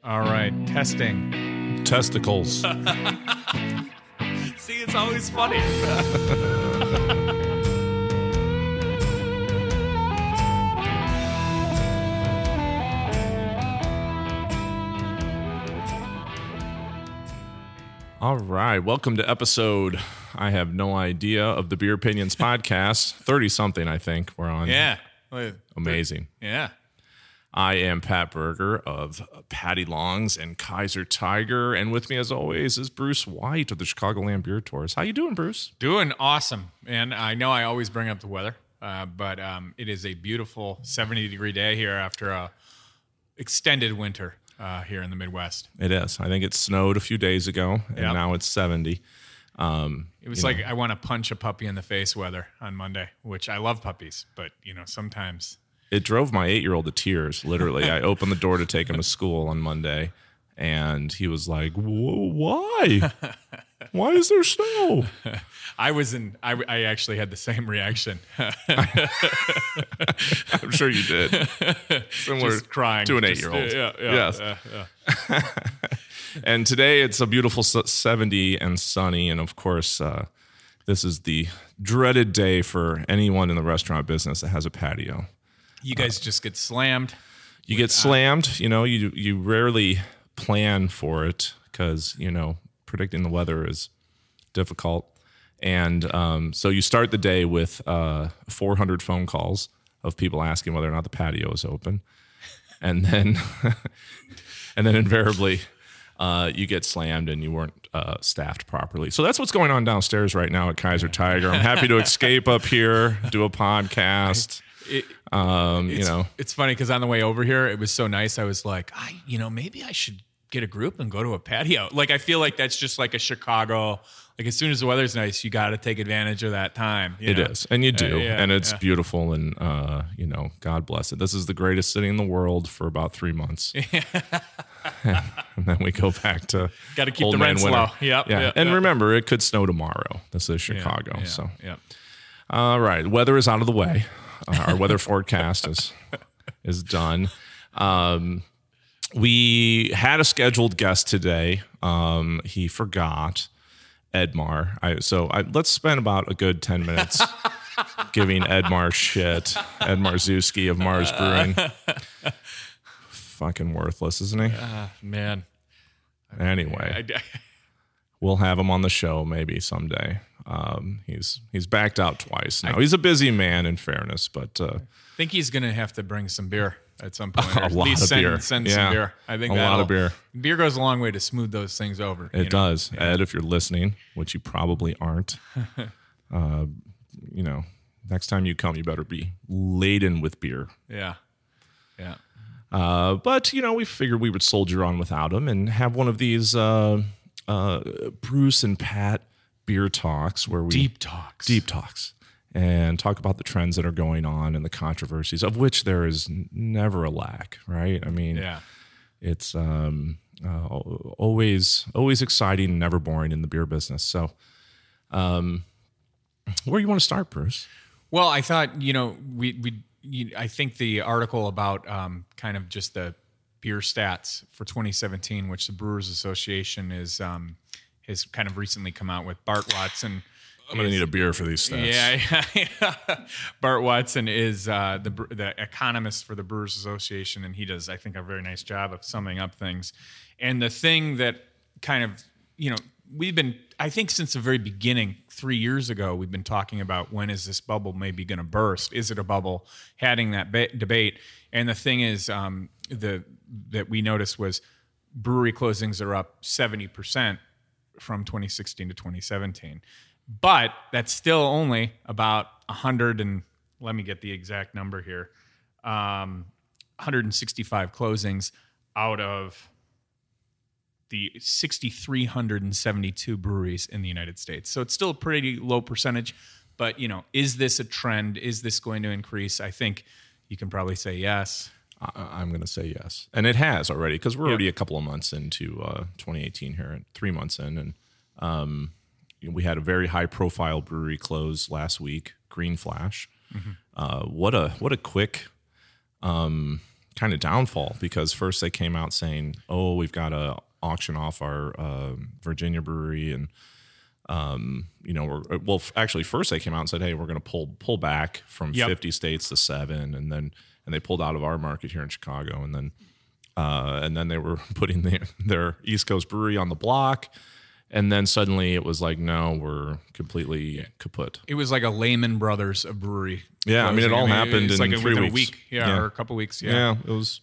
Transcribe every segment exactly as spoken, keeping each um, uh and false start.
All right, testing. Testicles. See, it's always funny. All right, welcome to episode, I have no idea, of the Beer Opinions podcast. thirty-something, I think, we're on. Yeah. Amazing. Yeah. I am Pat Berger of Patty Longs and Kaiser Tiger, and with me, as always, is Bruce White of the Chicagoland Beer Tours. How you doing, Bruce? Doing awesome. And I know I always bring up the weather, uh, but um, it is a beautiful seventy-degree day here after a extended winter uh, here in the Midwest. It is. I think it snowed a few days ago, and Yep. now it's seventy. Um, It was like know. I want to punch a puppy in the face weather on Monday, which I love puppies, but, you know, sometimes... It drove my eight-year-old to tears, literally. I opened the door to take him to school on Monday, and he was like, Whoa, why? Why is there snow? I was in, I, I actually had the same reaction. I'm sure you did. Similar Just crying. to an Just, eight-year-old. yeah, yeah, yes. yeah, yeah. And today it's a beautiful seventy and sunny, and of course, uh, this is the dreaded day for anyone in the restaurant business that has a patio. You guys uh, just get slammed. You get slammed. You know, you you rarely plan for it because, you know, predicting the weather is difficult. And um, so you start the day with uh, four hundred phone calls of people asking whether or not the patio is open. And then, and then invariably, uh, you get slammed and you weren't uh, staffed properly. So that's what's going on downstairs right now at Kaiser Tiger. I'm happy to escape up here, do a podcast. It, um, it's, you know, it's funny because on the way over here, it was so nice. I was like, I, you know, maybe I should get a group and go to a patio. Like, I feel like that's just like a Chicago. Like, as soon as the weather's nice, you got to take advantage of that time. You it know? is, and you do, uh, yeah, and it's yeah. beautiful, and uh, you know, God bless it. This is the greatest city in the world for about three months, and then we go back to got to keep old the man rents winter. low. Yep, yeah, yep, and yep. remember, it could snow tomorrow. This is Chicago, yeah, yeah, so yeah. All right, weather is out of the way. Uh, our weather forecast is is done. Um, we had a scheduled guest today. Um, he forgot. Edmar. I, so I, let's spend about a good ten minutes giving Edmar shit. Ed Marzewski of Mars Brewing. Fucking worthless, isn't he? Uh, man. Anyway, I, I, we'll have him on the show maybe someday. Um, he's he's backed out twice now. I, he's a busy man, in fairness, but uh, I think he's going to have to bring some beer at some point. A or at lot least of send, beer. Send Yeah. some beer. I think A lot of beer. Beer goes a long way to smooth those things over. It you know? does. Yeah. Ed, if you're listening, which you probably aren't, uh, you know, next time you come, you better be laden with beer. Yeah. Yeah. Uh, but, you know, we figured we would soldier on without him and have one of these uh, uh, Bruce and Pat beer talks where we... Deep talks. Deep talks. And talk about the trends that are going on and the controversies, of which there is n- never a lack, right? I mean, Yeah. it's um, uh, always always exciting and never boring in the beer business. So um, where do you want to start, Bruce? Well, I thought, you know, we, we you, I think the article about um, kind of just the beer stats for twenty seventeen, which the Brewers Association is um, has kind of recently come out with. Bart Watson... I'm going to need a beer for these stats. Yeah, yeah. Bart Watson is uh, the the economist for the Brewers Association, and he does, I think, a very nice job of summing up things. And the thing that kind of, you know, we've been, I think since the very beginning, three years ago, we've been talking about when is this bubble maybe going to burst? Is it a bubble? Having that ba- debate. And the thing is, um, the that we noticed was brewery closings are up seventy percent from twenty sixteen to twenty seventeen. But that's still only about one hundred and, let me get the exact number here, um, one hundred sixty-five closings out of the six thousand three hundred seventy-two breweries in the United States. So it's still a pretty low percentage. But, you know, is this a trend? Is this going to increase? I think you can probably say yes. I, I'm going to say yes. And it has already, because we're Yep. already a couple of months into uh, twenty eighteen here, three months in. And um, we had a very high-profile brewery close last week, Green Flash. Mm-hmm. Uh, what a what a quick um, kind of downfall, because first they came out saying, "Oh, we've got to auction off our uh, Virginia brewery," and um, you know, we're, well, actually, first they came out and said, "Hey, we're going to pull pull back from Yep. fifty states to seven," and then and they pulled out of our market here in Chicago, and then uh, and then they were putting the, their East Coast brewery on the block. And then suddenly it was like, no, we're completely kaput. It was like a Lehman Brothers of brewery. Yeah, I mean, it all happened it's in like three within weeks. a week, yeah, Yeah. or a couple weeks, yeah. Yeah, it was.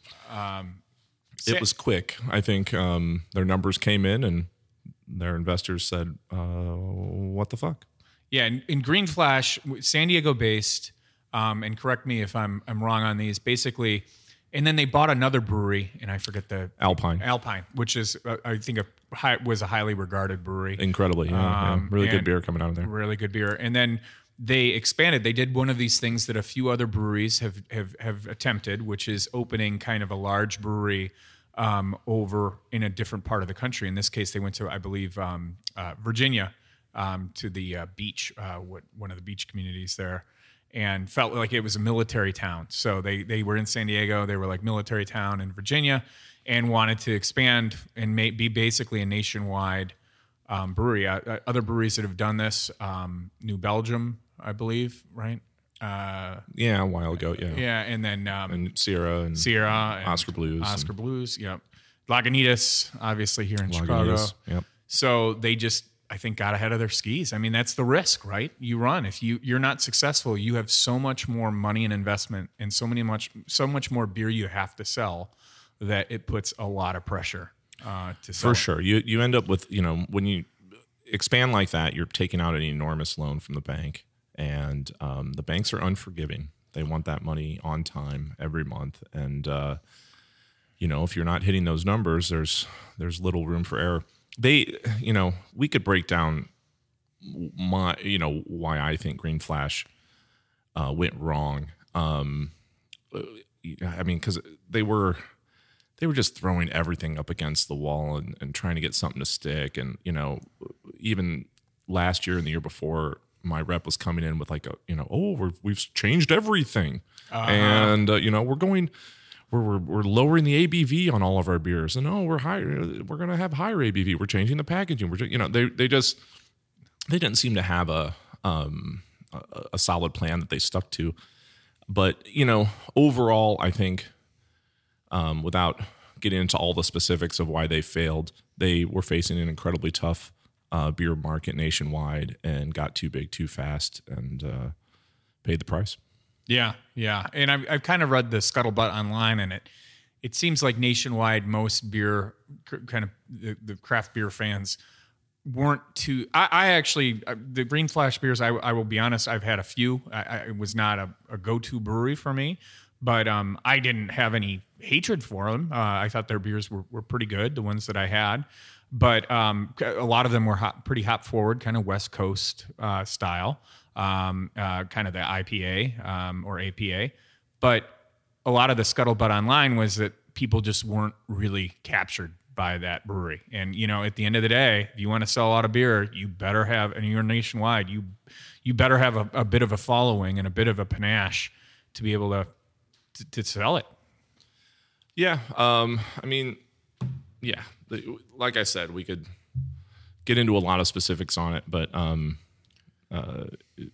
It was quick. I think um, their numbers came in, and their investors said, uh, "What the fuck?" Yeah, in, in Green Flash, San Diego based, um, and correct me if I'm I'm wrong on these. Basically, and then they bought another brewery, and I forget the Alpine, Alpine, which is uh, I think a high, was a highly regarded brewery. incredibly, yeah, Um, yeah. really good and beer coming out of there. Really good beer, and then they expanded. They did one of these things that a few other breweries have have have attempted, which is opening kind of a large brewery um, over in a different part of the country. In this case, they went to, I believe, um, uh, Virginia, um, to the uh, beach, uh, what one of the beach communities there, and felt like it was a military town. So they they were in San Diego. They were like military town in Virginia, and wanted to expand and may, be basically a nationwide um, brewery. Uh, other breweries that have done this, um, New Belgium, I believe, right? Uh, Yeah, a while ago, yeah. yeah, and then um, And Sierra and Sierra, and Oscar Blues Oscar Blues, yep. Lagunitas, obviously here in Chicago. Lagunitas, yep. So they just, I think, got ahead of their skis. I mean, that's the risk, right? You run. If you you're not successful, you have so much more money and investment, and so many much so much more beer you have to sell that it puts a lot of pressure uh, to sell. For sure. You you end up with, you know, when you expand like that, you're taking out an enormous loan from the bank, and um, the banks are unforgiving. They want that money on time every month, and uh, you know, if you're not hitting those numbers, there's there's little room for error. They, you know, we could break down my, you know, why I think Green Flash uh, went wrong. Um, I mean, because they were. They were just throwing everything up against the wall and, and trying to get something to stick. And, you know, even last year and the year before, my rep was coming in with like, a, you know, oh, we're, we've changed everything. Uh-huh. And, uh, you know, we're going, we're, we're, we're lowering the A B V on all of our beers. And, oh, we're higher, we're going to have higher A B V. We're changing the packaging. We're, you know, they, they just, they didn't seem to have a, um, a, a solid plan that they stuck to. But, you know, overall, I think, Um, without getting into all the specifics of why they failed, they were facing an incredibly tough uh, beer market nationwide and got too big too fast and uh, paid the price. Yeah, yeah. And I've, I've kind of read the scuttlebutt online, and it it seems like nationwide most beer, kind of the, the craft beer fans weren't too. I, I actually, the Green Flash beers, I, I will be honest, I've had a few. I, I, it was not a, a go-to brewery for me. But um, I didn't have any hatred for them. Uh, I thought their beers were, were pretty good, the ones that I had. But um, a lot of them were hop, pretty hop forward, kind of West Coast uh, style, um, uh, kind of the I P A um, or A P A. But a lot of the scuttlebutt online was that people just weren't really captured by that brewery. And, you know, at the end of the day, if you want to sell a lot of beer, you better have, and you're nationwide, you you better have a, a bit of a following and a bit of a panache to be able to To, to sell it. Yeah. Um, I mean, yeah, the, like I said, we could get into a lot of specifics on it, but um, uh,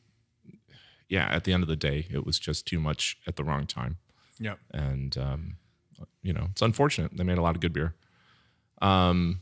yeah, at the end of the day, it was just too much at the wrong time. Yep. And, um, you know, it's unfortunate. They made a lot of good beer. Um,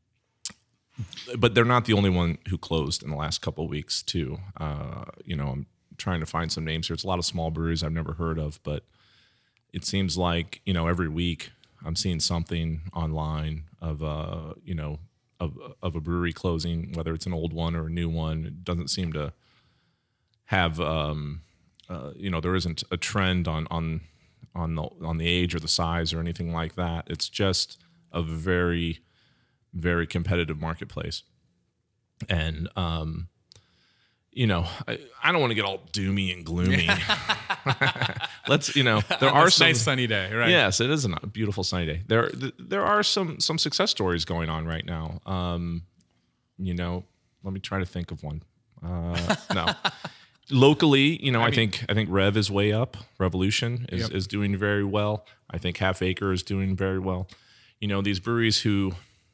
but they're not the only one who closed in the last couple of weeks too. Uh, you know, I'm trying to find some names here. It's a lot of small breweries I've never heard of, but it seems like, you know, every week I'm seeing something online of a, you know, of of a brewery closing, whether it's an old one or a new one. It doesn't seem to have, um, uh, you know, there isn't a trend on on on the on the age or the size or anything like that. It's just a very, very competitive marketplace, and um, you know, I, I don't want to get all doomy and gloomy. Let's, you know, there are some nice sunny day, right? Yes, it is a beautiful sunny day. There, there are some some success stories going on right now. Um, you know, let me try to think of one. Uh, no, locally, you know, I, I mean- think I think Rev is way up. Revolution is, Yep. is doing very well. I think Half Acre is doing very well. You know, these breweries who,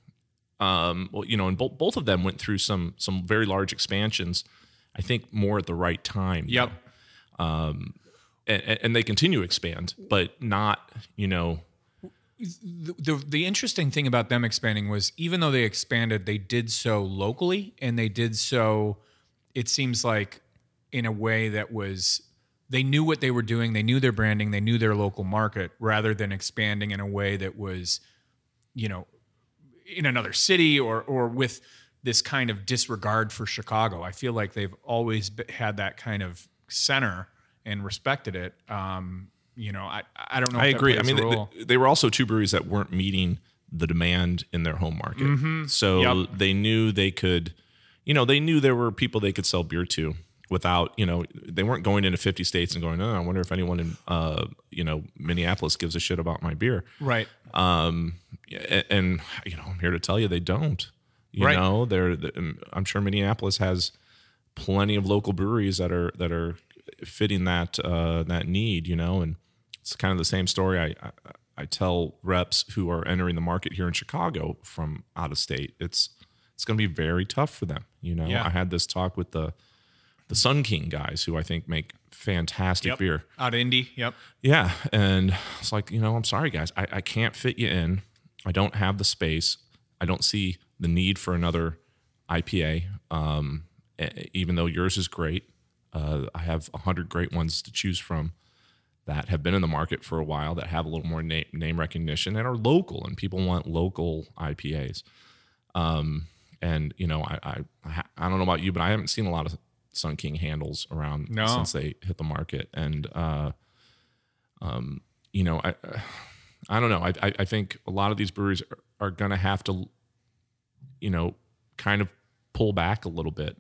um, well, you know, and both both of them went through some some very large expansions. I think more at the right time. Yep. and, and they continue to expand, but not, you know, The, the the interesting thing about them expanding was even though they expanded, they did so locally, and they did so, it seems like, in a way that was, they knew what they were doing, they knew their branding, they knew their local market, rather than expanding in a way that was, you know, in another city or or with this kind of disregard for Chicago. I feel like they've always be- had that kind of center and respected it. Um, You know, I I don't know. I if that agree. I plays mean, a they, role. they were also two breweries that weren't meeting the demand in their home market. So Yep. they knew they could, you know, they knew there were people they could sell beer to without, you know, they weren't going into fifty states and going, oh, I wonder if anyone in, uh, you know, Minneapolis gives a shit about my beer. Right. Um, and, and, you know, I'm here to tell you they don't. You Right. know, they're, I'm sure Minneapolis has plenty of local breweries that are that are fitting that uh, that need. You know, and it's kind of the same story I, I I tell reps who are entering the market here in Chicago from out of state. It's it's going to be very tough for them. You know, Yeah. I had this talk with the the Sun King guys who I think make fantastic Yep. beer. Out of Indy. Yep. Yeah. And it's like, you know, I'm sorry, guys. I, I can't fit you in. I don't have the space. I don't see the need for another I P A, um, e- even though yours is great. Uh, I have a hundred great ones to choose from that have been in the market for a while, that have a little more name, name recognition and are local, and people want local I P As. Um, and, you know, I, I, I don't know about you, but I haven't seen a lot of Sun King handles around No. since they hit the market. And, uh, um, you know, I, I don't know. I, I, I think a lot of these breweries are, are going to have to, you know, kind of pull back a little bit.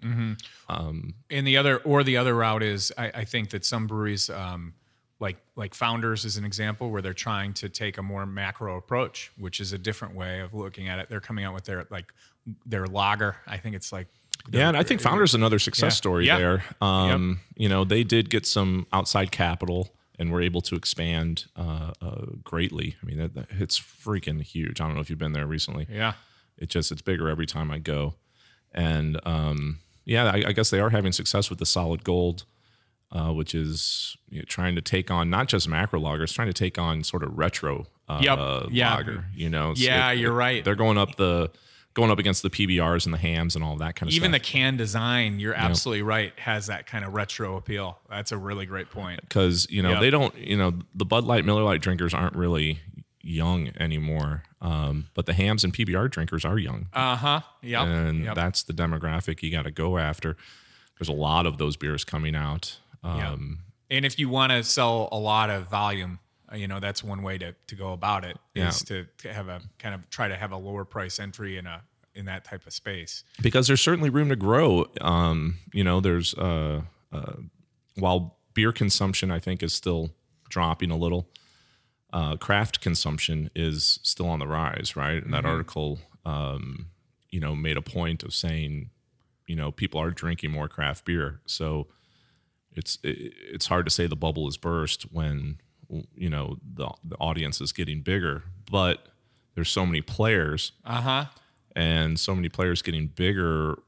Um, And the other, or the other route is, I, I think that some breweries, um, like like Founders is an example where they're trying to take a more macro approach, which is a different way of looking at it. They're coming out with their like their lager. I think it's like Yeah, and I think Founders another success Yeah. story Yeah. there. Um, You know, they did get some outside capital and were able to expand uh, uh, greatly. I mean, that, that, it's freaking huge. I don't know if you've been there recently. yeah. It just it's bigger every time I go, and um, yeah, I, I guess they are having success with the Solid Gold, uh, which is you know, trying to take on not just macro lagers, trying to take on sort of retro uh, Yep. Yeah. lager. You know, It's- Yeah, it- you're it- right. They're going up the going up against the P B Rs and the hams and all that kind of Even the stuff. can design, you're absolutely right, has that kind of retro appeal. That's a really great point. Because you know Yep. they don't, you know, the Bud Light, Miller Lite drinkers aren't really young anymore, um, but the hams and P B R drinkers are young, Uh huh. Yep. and yep. that's the demographic you got to go after. There's a lot of those beers coming out. Yeah. Um, And if you want to sell a lot of volume, uh, you know, that's one way to, to go about it is Yeah. to, to have a kind of try to have a lower price entry in a in that type of space. because there's certainly room to grow. Um, you know, there's uh, uh, while beer consumption I think is still dropping a little, uh, craft consumption is still on the rise, right? And that article, um, you know, made a point of saying, you know, people are drinking more craft beer, so it's it, it's hard to say the bubble is burst when you know the the audience is getting bigger, but there's so many players Uh huh. and so many players getting bigger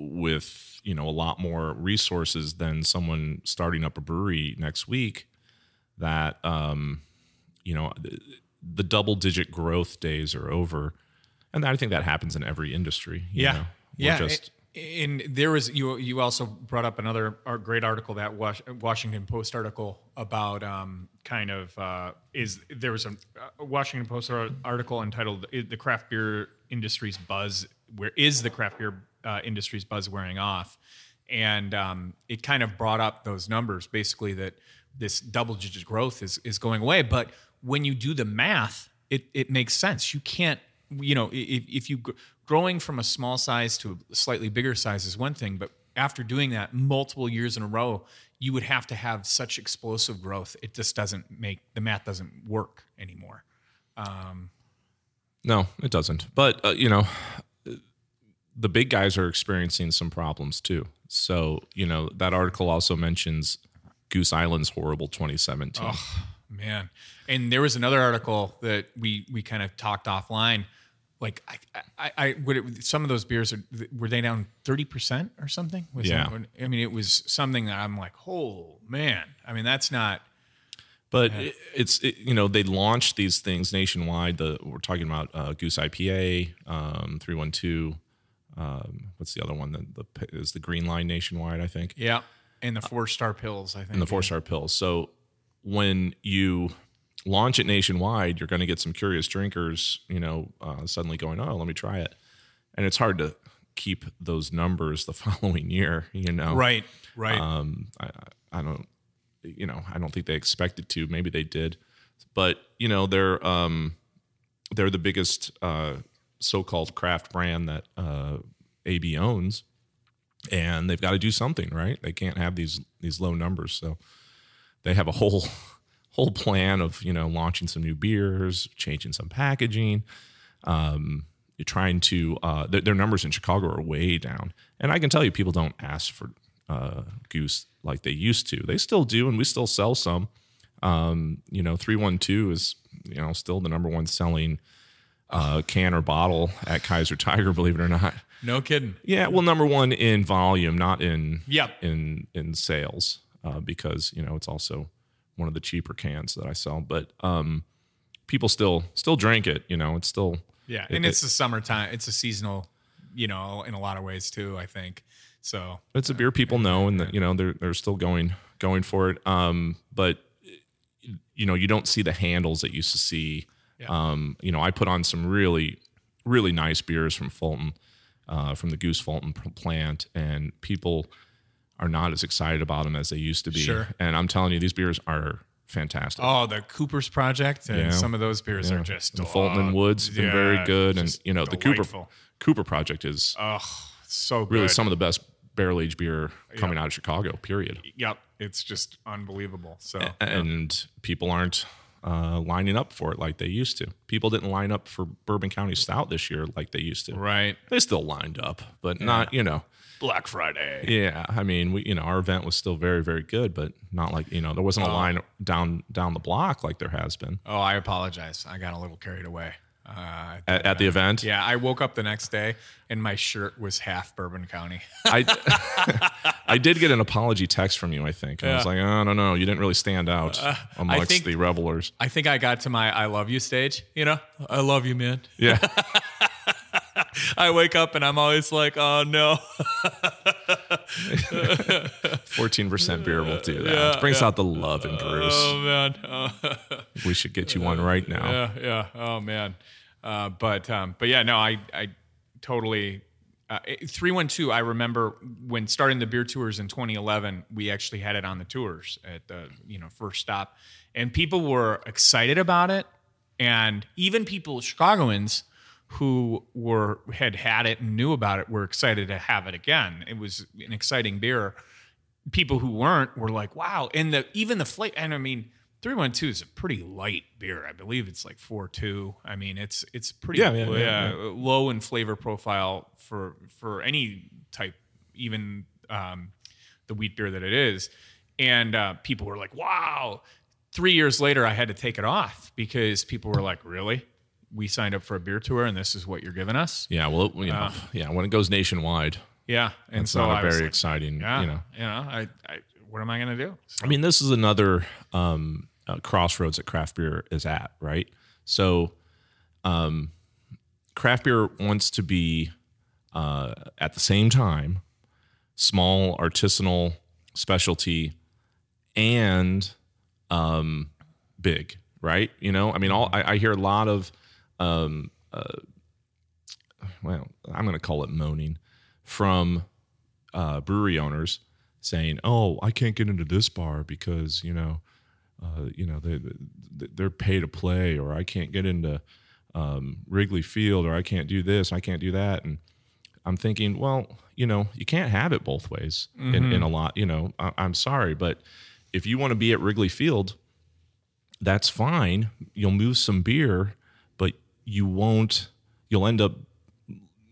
with you know a lot more resources than someone starting up a brewery next week that um you know the, the double digit growth days are over, and I think that happens in every industry. you Yeah. know. We're Yeah. just and there was you. You also brought up another art- great article, that Was- Washington Post article about um, kind of uh, is there was a, a Washington Post ar- article entitled "The Craft Beer Industry's Buzz." Where is the craft beer uh, industry's buzz wearing off? And um, it kind of brought up those numbers, basically that this double-digit growth is is going away. But when you do the math, it it makes sense. You can't, you know, if if you gr- growing from a small size to a slightly bigger size is one thing, but after doing that multiple years in a row, you would have to have such explosive growth. It just doesn't make the math doesn't work anymore. Um, no, it doesn't. But uh, you know, the big guys are experiencing some problems too. So, you know, that article also mentions Goose Island's horrible twenty seventeen. Oh, man. And there was another article that we we kind of talked offline. Like, I, I, I would it, some of those beers are, were they down thirty percent or something? Was yeah. That, I mean, it was something that I'm like, oh man. I mean, that's not. But yeah. it, it's it, you know, they launched these things nationwide. The we're talking about uh, Goose I P A, um, three one two. Um, what's the other one? The, the is the Green Line nationwide, I think. Yeah, and the Four Star Pills, I think. And the Four Star Pills. So when you launch it nationwide, you're going to get some curious drinkers, you know, uh, suddenly going, oh, let me try it. And it's hard to keep those numbers the following year, you know. Right, right. Um, I, I don't, you know, I don't think they expected to. Maybe they did. But, you know, they're um, they're the biggest uh, so-called craft brand that uh, A B owns. And they've got to do something, right? They can't have these these low numbers. So they have a whole whole plan of, you know, launching some new beers, changing some packaging. Um, you're trying to uh, th- their numbers in Chicago are way down, and I can tell you, people don't ask for uh, Goose like they used to. They still do, and we still sell some. Um, you know, three one two is, you know, still the number one selling uh, can or bottle at Kaiser Tiger, believe it or not. No kidding. Yeah, well, number one in volume, not in yep. in in sales, uh, because, you know, it's also one of the cheaper cans that I sell. But um, people still still drink it. You know, it's still yeah, it, and it's it, the summertime. It's a seasonal, you know, in a lot of ways too, I think. So it's a beer people know, and that, you know, they're they're still going going for it. Um, but you know, you don't see the handles that you used to see. Yeah. Um, you know, I put on some really really nice beers from Fulton. Uh, from the Goose Fulton plant, and people are not as excited about them as they used to be. Sure. And I'm telling you, these beers are fantastic. Oh, the Cooper's Project, and yeah. some of those beers yeah. are just the Fulton and Woods have been yeah, very good, and you know delightful. the Cooper Cooper Project is oh so good. Really some of the best barrel aged beer coming yep. out of Chicago. Period. Yep, it's just unbelievable. So and yeah. people aren't uh, lining up for it like they used to. People didn't line up for Bourbon County Stout this year like they used to. Right. They still lined up, but yeah. not, you know. Black Friday. Yeah. I mean, we, you know, our event was still very, very good, but not like, you know, there wasn't a oh. line down down the block like there has been. Oh, I apologize. I got a little carried away. Uh, at, at, at the event? Yeah, I woke up the next day and my shirt was half Bourbon County. I, I did get an apology text from you, I think. And yeah. I was like, oh, no, no, you didn't really stand out uh, amongst think, the revelers. I think I got to my I love you stage, you know? I love you, man. Yeah. I wake up and I'm always like, oh, no. fourteen percent beer will do that. Yeah, it brings yeah. out the love in Bruce. Oh, man. Oh. We should get you one right now. Yeah, yeah. Oh, man. Uh, but um, but yeah, no, I I totally uh, three one two. I remember when starting the beer tours in twenty eleven, we actually had it on the tours at the you know first stop, and people were excited about it, and even people Chicagoans who were had had it and knew about it were excited to have it again. It was an exciting beer. People who weren't were like, wow, and the even the flavor. And I mean, three one two is a pretty light beer. I believe it's like four two. I mean, it's it's pretty yeah, yeah, yeah, yeah, yeah. low in flavor profile for for any type, even um, the wheat beer that it is. And uh, people were like, wow. Three years later, I had to take it off because people were like, really? We signed up for a beer tour and this is what you're giving us? Yeah, well, you know, uh, yeah, when it goes nationwide. Yeah. And it's so not a I very like, exciting, yeah, you know. You know, I, I what am I going to do? So. I mean, this is another um, uh, crossroads that craft beer is at, right? So um, craft beer wants to be, uh, at the same time, small, artisanal, specialty, and um, big, right? You know, I mean, all I, I hear a lot of, um, uh, well, I'm going to call it moaning from uh, brewery owners saying, "Oh, I can't get into this bar because you know, uh, you know they they're pay to play, or I can't get into um, Wrigley Field, or I can't do this, I can't do that." And I'm thinking, well, you know, you can't have it both ways mm-hmm. in, in a lot. You know, I, I'm sorry, but if you want to be at Wrigley Field, that's fine. You'll move some beer, but you won't. You'll end up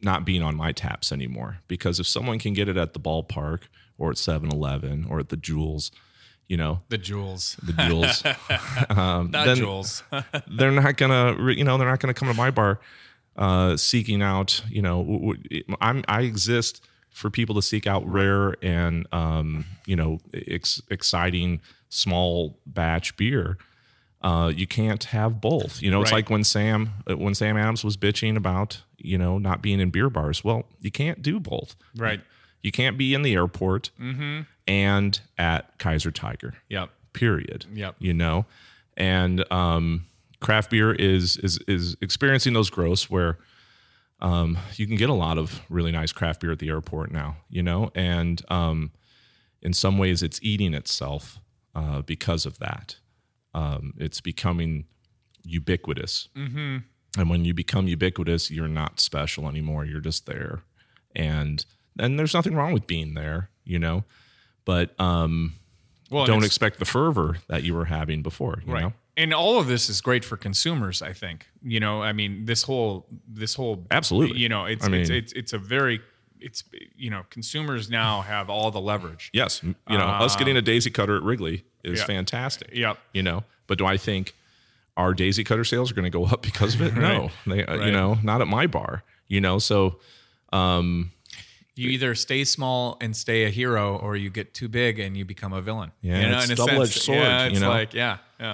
not being on my taps anymore, because if someone can get it at the ballpark or at seven eleven or at the Jewels, you know, The Jewels. the Jewels, um, Not then Jewels. they're not gonna, you know, they're not gonna come to my bar uh, seeking out, you know, w- w- I'm I exist for people to seek out rare and um, you know, ex- exciting small batch beer. Uh, you can't have both. You know, it's Right. like when Sam when Sam Adams was bitching about, you know, not being in beer bars. Well, you can't do both. Right. You can't be in the airport Mm-hmm. and at Kaiser Tiger. Yep. Period. Yep. You know, and um, craft beer is is is experiencing those growths where um, you can get a lot of really nice craft beer at the airport now. You know, and um, in some ways, it's eating itself uh, because of that. Um, it's becoming ubiquitous. Mm-hmm. And when you become ubiquitous, you're not special anymore. You're just there. And and there's nothing wrong with being there, you know. But um, Well, and don't it's- expect the fervor that you were having before, you Right. know. And all of this is great for consumers, I think. You know, I mean, this whole this whole Absolutely. You know, it's I it's, mean- it's it's a very it's you know, consumers now have all the leverage. Yes, m- you know, us getting a daisy cutter at Wrigley is yeah. fantastic. Yep. You know, but do I think our daisy cutter sales are going to go up because of it? No, they, uh, you Right. know, not at my bar. You know, so um, You either stay small and stay a hero, or you get too big and you become a villain. Yeah, you know, it's in a double-edged sense. sword, Yeah, it's you know? like yeah, yeah.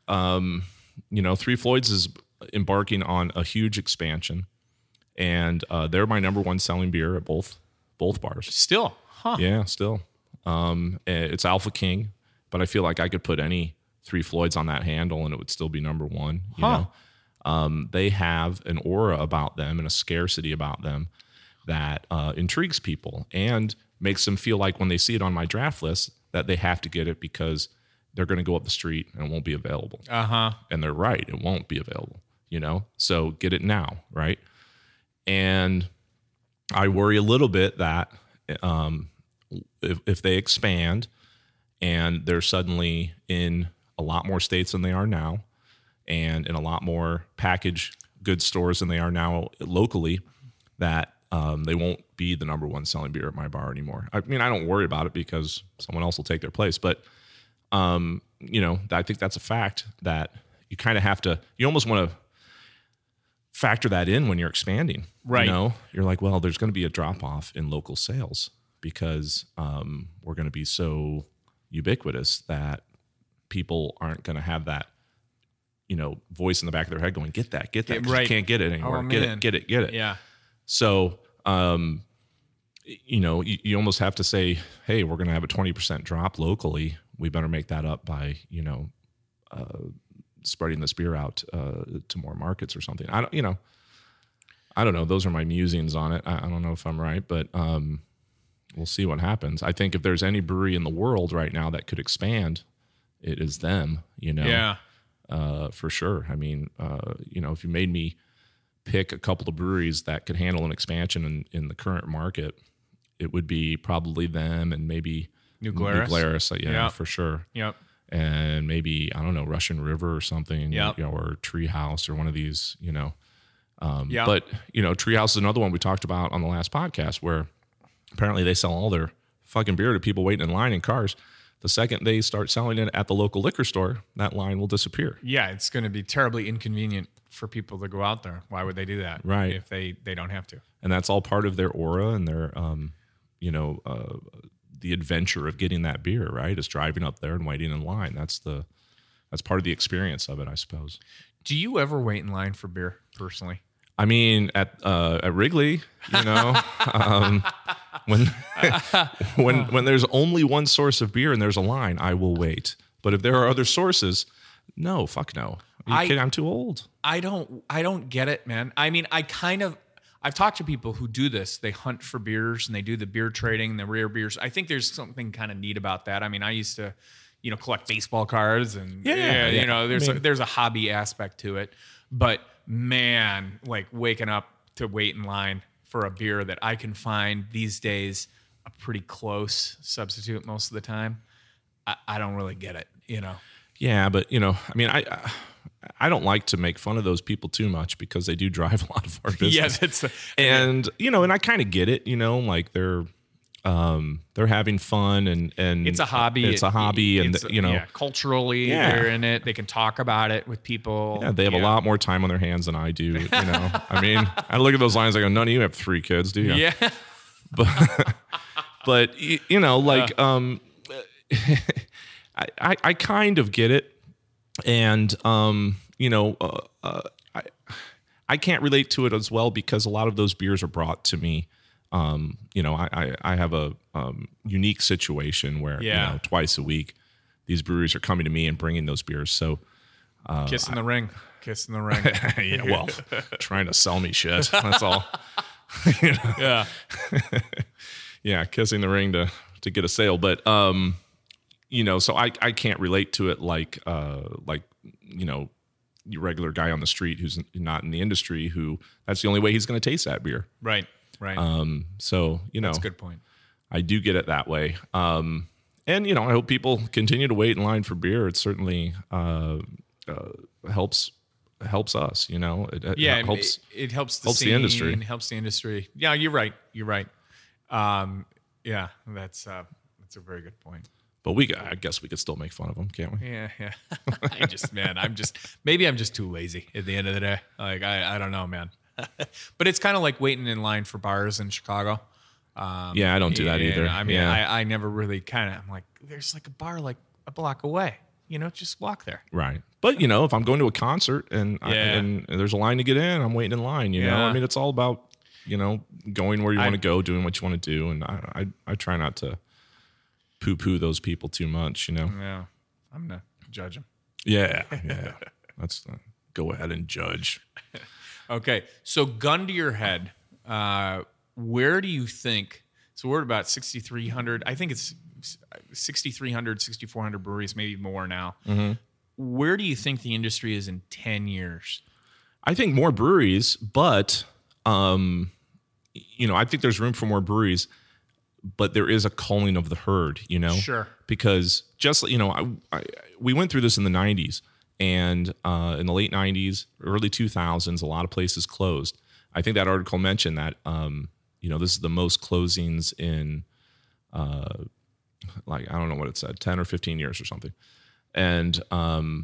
you know, Three Floyds is embarking on a huge expansion, and uh, they're my number one selling beer at both both bars. Still, huh? Yeah, still. Um, eh, it's Alpha King, but I feel like I could put any Three Floyds on that handle and it would still be number one. You Huh. know, um, they have an aura about them and a scarcity about them that uh, intrigues people and makes them feel like when they see it on my draft list that they have to get it because they're going to go up the street and it won't be available. Uh huh. And they're right, it won't be available. You know, so get it now, right? And I worry a little bit that um, if, if they expand and they're suddenly in a lot more states than they are now, and in a lot more packaged goods stores than they are now locally, that um, they won't be the number one selling beer at my bar anymore. I mean, I don't worry about it because someone else will take their place, but um, you know, I think that's a fact that you kind of have to. You almost want to factor that in when you're expanding. Right. You know, you're like, well, there's going to be a drop off in local sales because um, we're going to be so ubiquitous that people aren't going to have that, you know, voice in the back of their head going, get that, get that. 'cause Right. You can't get it anymore. Oh, get man. it, get it, get it. Yeah. So, um, you know, you, you almost have to say, hey, we're going to have a twenty percent drop locally. We better make that up by, you know, uh, spreading this beer out uh, to more markets or something. I don't, you know, I don't know. Those are my musings on it. I, I don't know if I'm right, but um, we'll see what happens. I think if there's any brewery in the world right now that could expand, it is them, you know, Yeah. uh, for sure. I mean, uh, you know, if you made me pick a couple of breweries that could handle an expansion in, in the current market, it would be probably them and maybe New Glarus. New Glarus, yeah, Yeah. for sure. Yep. And maybe, I don't know, Russian River or something, Yep. you know, or Treehouse or one of these, you know. Um, Yeah. But, you know, Treehouse is another one we talked about on the last podcast where apparently they sell all their fucking beer to people waiting in line in cars. The second they start selling it at the local liquor store, that line will disappear. Yeah, it's going to be terribly inconvenient for people to go out there. Why would they do that? Right. If they, they don't have to. And that's all part of their aura and their, um, you know, uh, the adventure of getting that beer, right? Is driving up there and waiting in line. That's the, that's part of the experience of it, I suppose. Do you ever wait in line for beer personally? I mean, at uh, at Wrigley, you know, um, when when when there's only one source of beer and there's a line, I will wait. But if there are other sources, no, fuck no. Are you I- kidding? I'm too old. I don't I don't get it, man. I mean, I kind of I've talked to people who do this. They hunt for beers and they do the beer trading, the rare beers. I think there's something kind of neat about that. I mean, I used to, you know, collect baseball cards and Yeah, yeah. you know, there's I a, mean- there's a hobby aspect to it. But man, like waking up to wait in line for a beer that I can find these days a pretty close substitute most of the time. I, I don't really get it, you know. Yeah, but you know, I mean, I, I I don't like to make fun of those people too much because they do drive a lot of our business. Yes, it's and you know, and I kind of get it. You know, like they're um, they're having fun and and it's a hobby. It's a hobby, it, and it's, you know, yeah, culturally Yeah. they're in it. They can talk about it with people. yeah, they have yeah. a lot more time on their hands than I do. You know, I mean, I look at those lines. I go, none of you have three kids, do you? Yeah, But but y- you know, like um, I, I I kind of get it, and um, you know, uh, uh, I I can't relate to it as well because a lot of those beers are brought to me. Um, you know, I I, I have a um, unique situation where Yeah. you know twice a week these breweries are coming to me and bringing those beers. So kiss in the ring, kiss in the ring. yeah, well, trying to sell me shit. That's all. You know? Yeah, Yeah, kissing the ring to to get a sale, but um, you know, so I I can't relate to it like uh like you know your regular guy on the street who's not in the industry who that's the only way he's going to taste that beer. right, right. Um, so you know, That's a good point. I do get it that way. Um, and you know, I hope people continue to wait in line for beer. It certainly uh, uh helps helps us. You know, it, it Yeah, helps. It, it helps the helps the scene, industry. Helps the industry. Yeah, you're right. You're right. Um, yeah, that's uh, that's a very good point. But we, I guess we could still make fun of them, can't we? Yeah, yeah. I just, man, I'm just maybe I'm just too lazy at the end of the day. Like I, I don't know, man. But it's kind of like waiting in line for bars in Chicago. Um, Yeah, I don't do that and, either. I mean, Yeah. I, I never really kind of. I'm like, there's like a bar like a block away. You know, just walk there. Right. But, you know, if I'm going to a concert and, I, Yeah. and there's a line to get in, I'm waiting in line, you know? Yeah. I mean, it's all about, you know, going where you I- want to go, doing what you want to do. And I, I, I try not to poo poo those people too much, you know? Yeah, I'm gonna judge them. Yeah. Yeah. Let's uh, go ahead and judge. Okay, so gun to your head, uh, where do you think? So we're at about sixty-three hundred. I think it's sixty-three hundred, sixty-four hundred breweries, maybe more now. Mm-hmm. Where do you think the industry is in ten years? I think more breweries, but, um, you know, I think there's room for more breweries, but there is a culling of the herd, you know? Sure. Because just, you know, I, I, we went through this in the nineties. And uh, in the late nineties, early two thousands, a lot of places closed. I think that article mentioned that, um, you know, this is the most closings in, uh, like, I don't know what it said, ten or fifteen years or something. And um,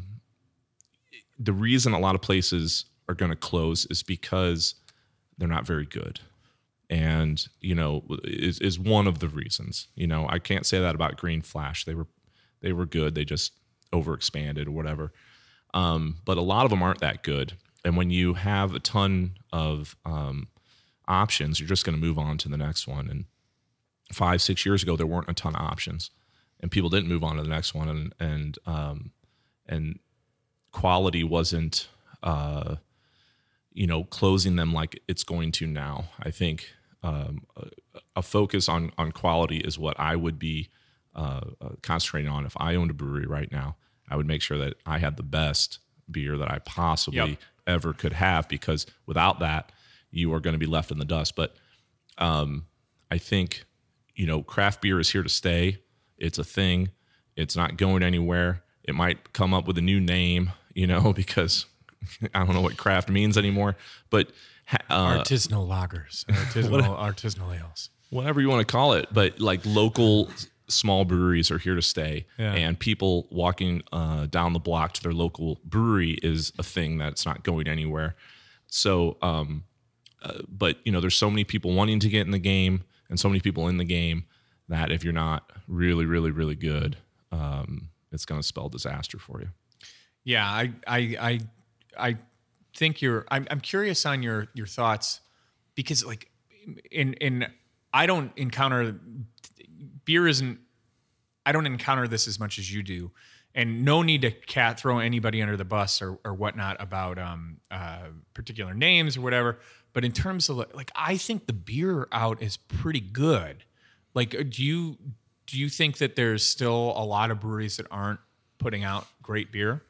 the reason a lot of places are going to close is because they're not very good. And, you know, is, is one of the reasons. You know, I can't say that about Green Flash. They were, they were good. They just overexpanded or whatever. Um, but a lot of them aren't that good. And when you have a ton of um, options, you're just going to move on to the next one. And five, six years ago, there weren't a ton of options, and people didn't move on to the next one. And and um, and quality wasn't, uh, you know, closing them like it's going to now. I think um, a, a focus on on quality is what I would be uh, uh, concentrating on if I owned a brewery right now. I would make sure that I had the best beer that I possibly Yep. ever could have, because without that, you are going to be left in the dust. But um, I think, you know, craft beer is here to stay. It's a thing. It's not going anywhere. It might come up with a new name, you know, because I don't know what craft means anymore. But uh, Artisanal lagers, artisanal, artisanal ales. whatever you want to call it, but like local small breweries are here to stay. Yeah. And people walking uh, down the block to their local brewery is a thing that's not going anywhere. So, um, uh, but you know, there's so many people wanting to get in the game and so many people in the game that if you're not really, really, really good, um, it's going to spell disaster for you. Yeah, I, I, I, I think you're. I'm, I'm curious on your your thoughts, because like, in in I don't encounter beer isn't. I don't encounter this as much as you do, and no need to cat throw anybody under the bus or or whatnot about um uh particular names or whatever. But in terms of like, I think the beer out is pretty good. Like, do you do you think that there's still a lot of breweries that aren't putting out great beer?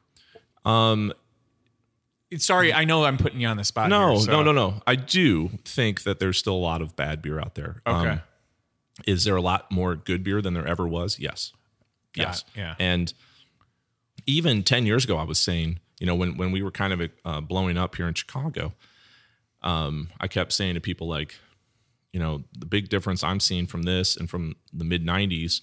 Um, Sorry, I know I'm putting you on the spot. no, here, so- no, no, no. I do think that there's still a lot of bad beer out there. Okay. Um, is there a lot more good beer than there ever was? Yes. Yeah, Yes. yeah. And even ten years ago, I was saying You know, when when we were kind of uh, blowing up here in Chicago, um, I kept saying to people like, you know, the big difference I'm seeing from this and from the mid nineties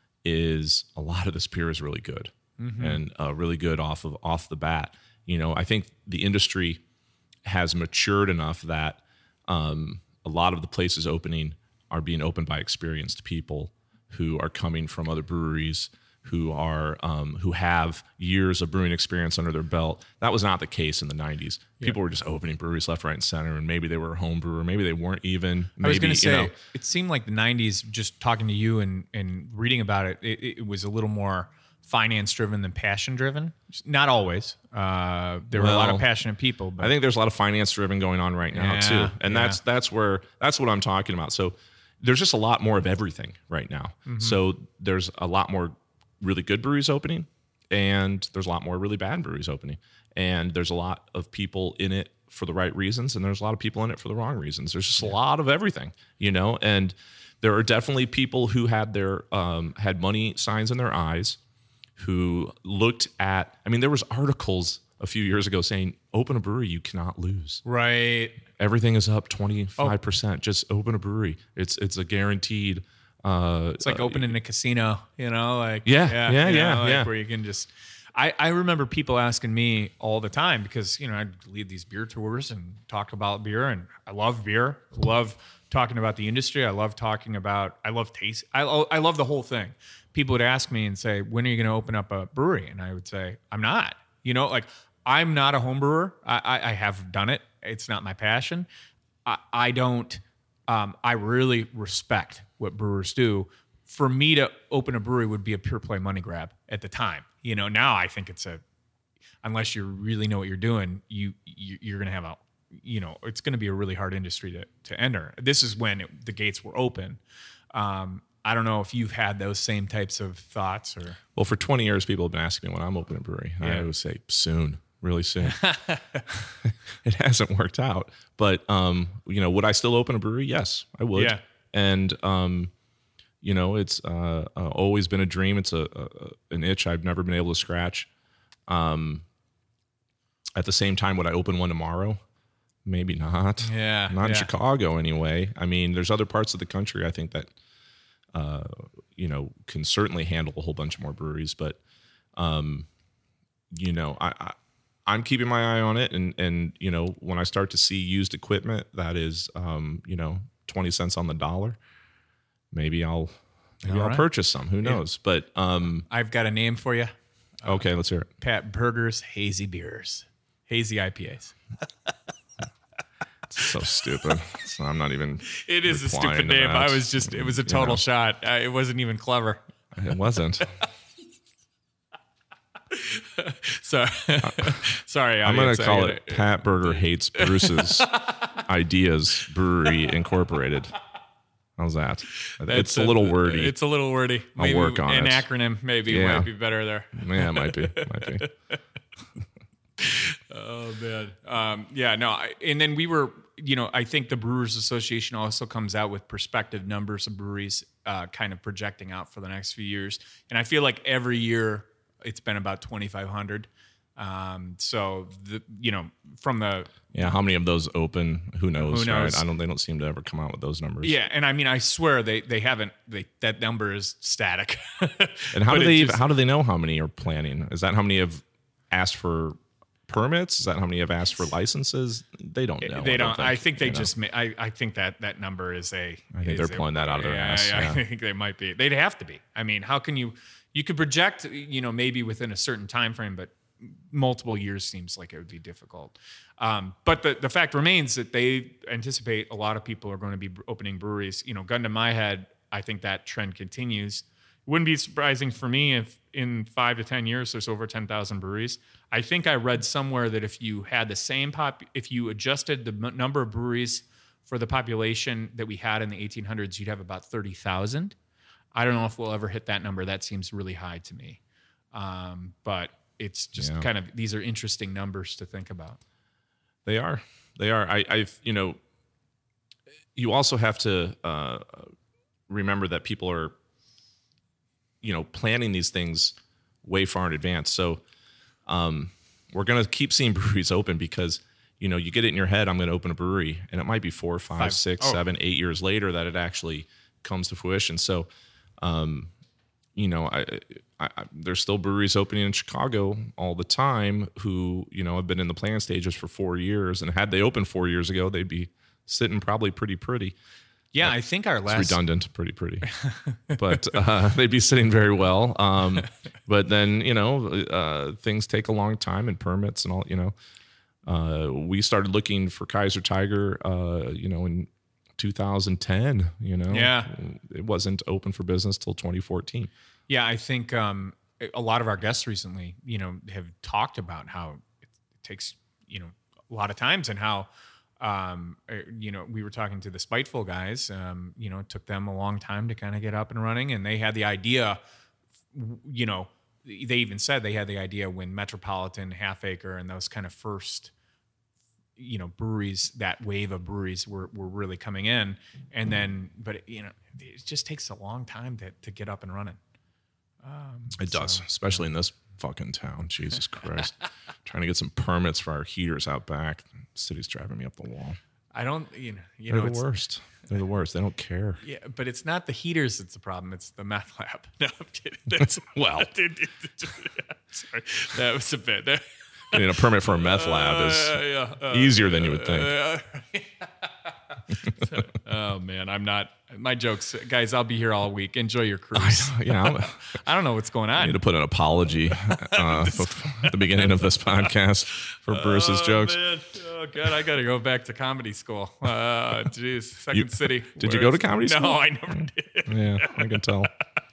is a lot of this beer is really good mm-hmm. and uh, really good off of off the bat. You know, I think the industry has matured enough that um, a lot of the places opening are being opened by experienced people who are coming from other breweries, who are um, who have years of brewing experience under their belt. That was not the case in the nineties. People yeah. were just opening breweries left, right, and center, and maybe they were a home brewer, maybe they weren't even. Maybe, I was going to say, you know, it seemed like the nineties, just talking to you and, and reading about it, it, it was a little more finance-driven than passion-driven. Not always. Uh, there well, were a lot of passionate people. But I think there's a lot of finance-driven going on right now, yeah, too. And yeah. that's that's where that's what I'm talking about. So there's just a lot more of everything right now. Mm-hmm. So there's a lot more really good breweries opening, and there's a lot more really bad breweries opening, and there's a lot of people in it for the right reasons, and there's a lot of people in it for the wrong reasons. There's just yeah. a lot of everything, you know. And there are definitely people who had their um, had money signs in their eyes, who looked at. I mean, there was articles a few years ago saying, "Open a brewery, you cannot lose." Right. Everything is up twenty-five percent. Oh. Just open a brewery. It's it's a guaranteed. Uh, it's like uh, opening a casino, you know, like yeah, yeah, yeah, you know, yeah, like yeah. where you can just. I, I remember people asking me all the time because you know I'd lead these beer tours and talk about beer, and I love beer, love talking about the industry, I love talking about, I love taste, I I love the whole thing. People would ask me and say, "When are you going to open up a brewery?" And I would say, "I'm not." You know, like I'm not a home brewer. I I, I have done it. It's not my passion. I, I don't. Um, I really respect what brewers do. For me to open a brewery would be a pure play money grab at the time. You know, now I think it's a, unless you really know what you're doing, you, you you're going to have a, you know, it's going to be a really hard industry to to enter. This is when it, the gates were open. Um, I don't know if you've had those same types of thoughts or. Well, for twenty years, people have been asking me when I'm opening a brewery. And yeah. I always say soon. Really soon. It hasn't worked out, but um, you know, would I still open a brewery? Yes, I would. Yeah. And um, you know, it's uh, uh, always been a dream. It's a, a an itch I've never been able to scratch. Um, at the same time, would I open one tomorrow? Maybe not. Yeah. Not yeah. in Chicago anyway. I mean, there's other parts of the country I think that uh, you know, can certainly handle a whole bunch more breweries, but um, you know, I. I I'm keeping my eye on it, and and you know, when I start to see used equipment that is, um, you know, twenty cents on the dollar, maybe I'll maybe All I'll right. purchase some. Who knows? Yeah. But um, I've got a name for you. Okay, uh, let's hear it. Pat Berger's Hazy Beers, Hazy I P As. It's so stupid. So I'm not even. It is a stupid name. That. I was just. It was a total you know. shot. Uh, it wasn't even clever. It wasn't. so, sorry, I'm going to call it Pat Berger Hates Bruce's Ideas Brewery Incorporated. How's that? It's a, a little wordy. It's a little wordy. I'll maybe work on an it. An acronym maybe yeah. might be better there. Yeah, it might be. Might be. Oh, man. Um, yeah, no. I, and then we were, you know, I think the Brewers Association also comes out with prospective numbers of breweries uh, kind of projecting out for the next few years. And I feel like every year, it's been about twenty-five hundred. Um, so the, you know, from the, yeah, how many of those open, who knows, who knows? Right? I don't, they don't seem to ever come out with those numbers. Yeah. And I mean, I swear they, they haven't, they, that number is static. And how do they, just, how do they know how many are planning? Is that how many have asked for permits? Is that how many have asked for licenses? They don't know. They don't, I think, I think they you just, know? I, I think that that number is a, I think they're a, pulling that out of their yeah, ass. I, yeah. I think they might be, they'd have to be. I mean, how can you, You could project, you know, maybe within a certain time frame, but multiple years seems like it would be difficult. Um, but the, the fact remains that they anticipate a lot of people are going to be opening breweries. You know, gun to my head, I think that trend continues. It wouldn't be surprising for me if in five to ten years there's over ten thousand breweries. I think I read somewhere that if you had the same pop, if you adjusted the m- number of breweries for the population that we had in the eighteen hundreds, you'd have about thirty thousand. I don't know if we'll ever hit that number. That seems really high to me. Um, but it's just yeah. kind of, these are interesting numbers to think about. They are. They are. I, I've, you know, you also have to uh, remember that people are, you know, planning these things way far in advance. So um, we're going to keep seeing breweries open because, you know, you get it in your head, I'm going to open a brewery, and it might be four, five, five. six, oh. seven, eight years later that it actually comes to fruition. So, um, you know, I, I, I, there's still breweries opening in Chicago all the time who, you know, have been in the plan stages for four years. And had they opened four years ago, they'd be sitting probably pretty pretty. Yeah, but I think our last... It's redundant, pretty pretty. But uh, they'd be sitting very well. Um, but then, you know, uh, things take a long time and permits and all, you know. Uh, we started looking for Kaiser Tiger, uh, you know, in two thousand ten, you know. Yeah. It wasn't open for business till twenty fourteen. Yeah, I think um, a lot of our guests recently, you know, have talked about how it takes, you know, a lot of times and how, um, you know, we were talking to the Spiteful guys, um, you know, it took them a long time to kind of get up and running. And they had the idea, you know, they even said they had the idea when Metropolitan, Half Acre, and those kind of first, you know, breweries, that wave of breweries were, were really coming in. And then, but, you know, it just takes a long time to, to get up and running. Um, it does, so, especially yeah. in this fucking town. Jesus Christ. Trying to get some permits for our heaters out back. The city's driving me up the wall. I don't, you know, you They're know, the worst. They're the worst. They don't care. Yeah, but it's not the heaters that's the problem. It's the meth lab. No, I'm kidding. That's, well, sorry, that was a bit. That, Getting a permit for a meth lab is uh, yeah, uh, easier than you would think. Uh, so, oh man, I'm not. My jokes, guys. I'll be here all week. Enjoy your cruise. I, yeah, I'm, I don't know what's going on. I need to put an apology uh, at the beginning of this podcast for Bruce's oh, jokes. Man. Oh god, I got to go back to comedy school. Uh, Jeez, Second you, City. Did you go to comedy school? No, I never did. Yeah, I can tell.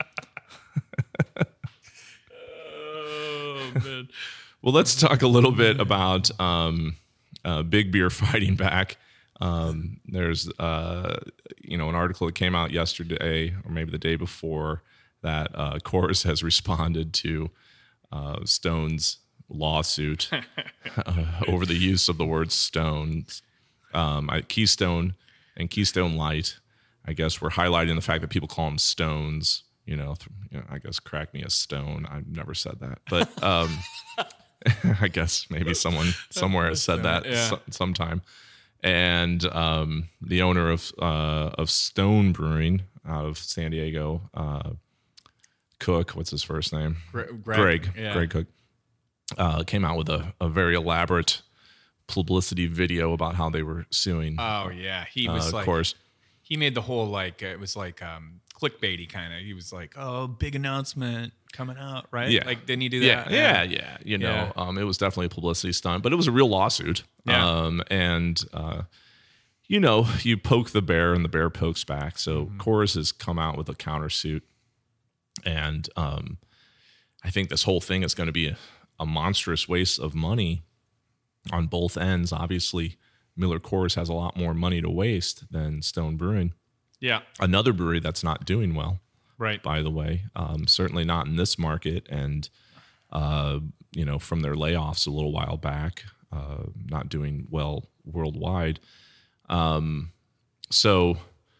Oh man. Well, let's talk a little bit about um, uh, Big Beer fighting back. Um, there's, uh, you know, an article that came out yesterday or maybe the day before that uh, Coors has responded to uh, Stone's lawsuit uh, over the use of the word Stones. Um, I, Keystone and Keystone Light, I guess, were highlighting the fact that people call them Stones. You know, th- you know I guess crack me a stone. I've never said that, but. Um, I guess maybe someone somewhere has said that yeah. so, sometime. And um, the owner of uh, of Stone Brewing out of San Diego, uh, Cook, what's his first name? Greg. Greg, yeah. Greg Cook, uh, came out with a, a very elaborate publicity video about how they were suing. Oh yeah, he was uh, like, of course. He made the whole like it was like um, clickbaity kind of. He was like, "Oh, big announcement coming out, right?" Yeah. Like, didn't he do yeah, that? Yeah, yeah, yeah. You know, yeah. Um, it was definitely a publicity stunt, but it was a real lawsuit. Yeah. Um, and uh, you know, you poke the bear, and the bear pokes back. So mm-hmm. Coors has come out with a countersuit, and um, I think this whole thing is going to be a, a monstrous waste of money on both ends. Obviously, Miller Coors has a lot more money to waste than Stone Brewing. Yeah. Another brewery that's not doing well. Right. By the way, um, certainly not in this market. And, uh, you know, from their layoffs a little while back, uh, not doing well worldwide. Um, so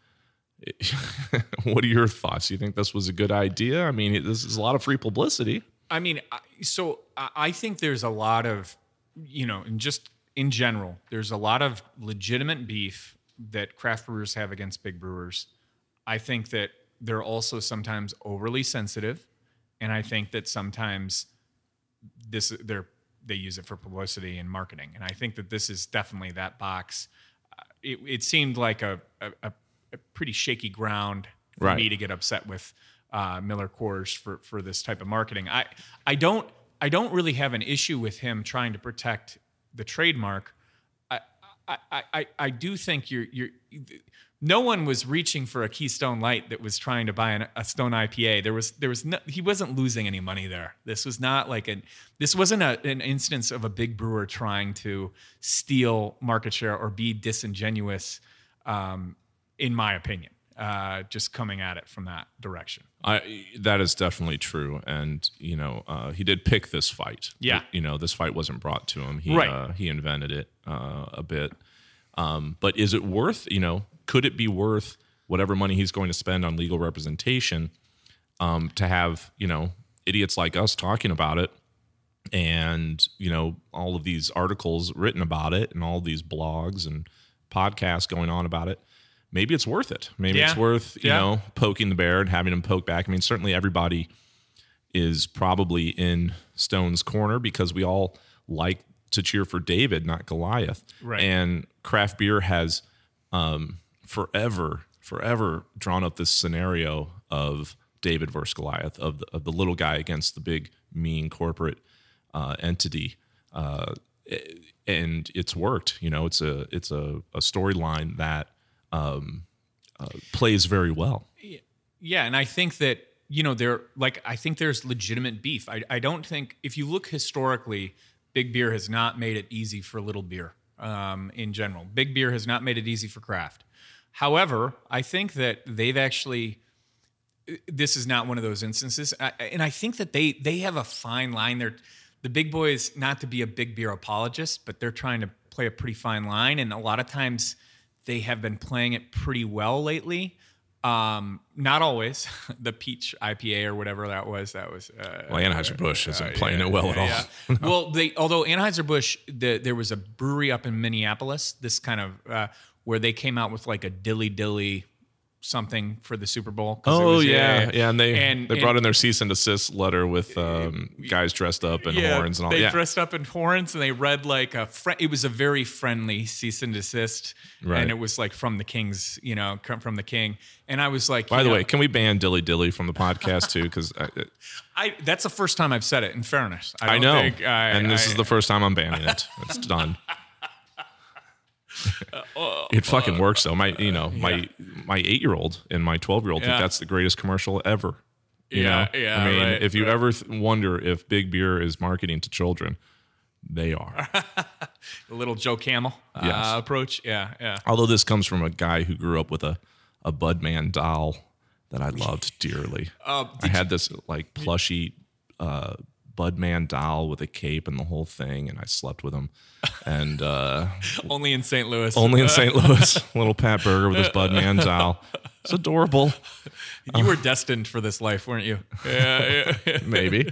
what are your thoughts? Do you think this was a good idea? I mean, this is a lot of free publicity. I mean, so I think there's a lot of, you know, and just in general, there's a lot of legitimate beef that craft brewers have against big brewers. I think that they're also sometimes overly sensitive, and I think that sometimes this they're they use it for publicity and marketing. And I think that this is definitely that box. Uh, it, it seemed like a, a, a pretty shaky ground for right. me to get upset with uh, Miller Coors for for this type of marketing. I I don't I don't really have an issue with him trying to protect the trademark. I I I, I do think you're you're. No one was reaching for a Keystone Light that was trying to buy an, a Stone I P A. There was, there was no, he wasn't losing any money there. This was not like an, this wasn't a, an instance of a big brewer trying to steal market share or be disingenuous, um, in my opinion. Uh, just coming at it from that direction. I that is definitely true, and you know uh, he did pick this fight. Yeah, you know this fight wasn't brought to him. He right. uh, he invented it uh, a bit. Um, but is it worth? You know, could it be worth whatever money he's going to spend on legal representation um, to have you know idiots like us talking about it and, you know, all of these articles written about it and all these blogs and podcasts going on about it, maybe it's worth it. Maybe Yeah. it's worth, you Yeah. know, poking the bear and having him poke back. I mean, certainly everybody is probably in Stone's corner because we all like to cheer for David, not Goliath. Right. And craft beer has um, forever, forever drawn up this scenario of David versus Goliath, of the, of the little guy against the big, mean corporate uh, entity. Uh, and it's worked. You know, it's a it's a, a storyline that um, uh, plays very well. Yeah, and I think that, you know, there like I think there's legitimate beef. I I don't think, if you look historically, big beer has not made it easy for little beer um, in general. Big beer has not made it easy for craft. However, I think that they've actually, this is not one of those instances, I, and I think that they they have a fine line. They're the big boys, not to be a big beer apologist, but they're trying to play a pretty fine line, and a lot of times they have been playing it pretty well lately. Um, not always. The peach I P A or whatever that was, that was. Uh, Well, Anheuser-Busch isn't uh, playing yeah, it well yeah, at all. yeah. Well, they although Anheuser-Busch, the, there was a brewery up in Minneapolis, this kind of uh, where they came out with like a dilly dilly something for the Super Bowl. 'Cause it Oh was- yeah, yeah, and they and- they brought and- in their cease and desist letter with um, guys dressed up in Yeah, horns and all. They Yeah, dressed up in horns and they read like a. Fr- it was a very friendly cease and desist, Right. and it was like from the king's, you know, come from the king. And I was like, By you the know, way, can we ban dilly dilly from the podcast too? Because I, I that's the first time I've said it. In fairness, I, I don't know, think I, and this I- is the first time I'm banning it. It's done. It fucking works though. My, you know, my my eight year old and my twelve year old think Yeah. that's the greatest commercial ever. You Yeah, know, yeah, I mean, right, if you right. ever th- wonder if Big Beer is marketing to children, they are. a little Joe Camel uh, Yes. approach. Yeah, yeah. Although this comes from a guy who grew up with a a Budman doll that I loved dearly. Uh, I had this like plushy uh, Budman doll with a cape and the whole thing, and I slept with him. And uh, Only in Saint Louis. only in Saint Louis, little Pat Burger with his Budman doll. It's adorable. You were destined for this life, weren't you? Yeah, yeah, yeah. Maybe.